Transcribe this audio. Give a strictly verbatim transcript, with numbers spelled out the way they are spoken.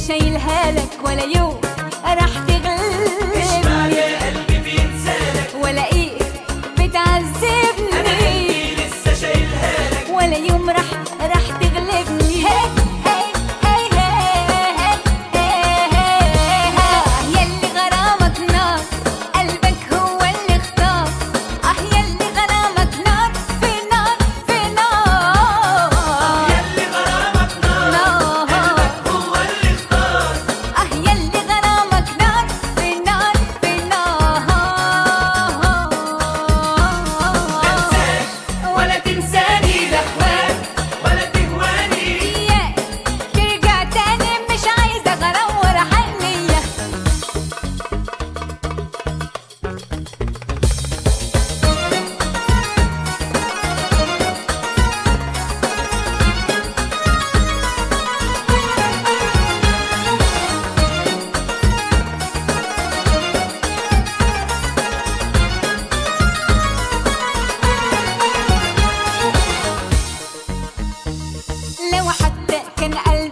شايلها لك ولا يوم راح تغلبني. مش معنى قلبي بينسالك ولا ايه بتعذبني، انا قلبي لسه شايلها لك ولا يوم راح راح تغلبني. هي هي هي هي هي يلي غرامك نار قلبك هو اللي اختار. اه يلي غرامك نار في نار في نار. يلي غرامك نار قلبك هو اللي اختار. اه يلي غرامك نار في نار في نار. تنساش ولا تنساني لهواك ولا تهواني. إياك ترجع تاني مش عايزة غرام ورا حنية. لو حتى كان قلبي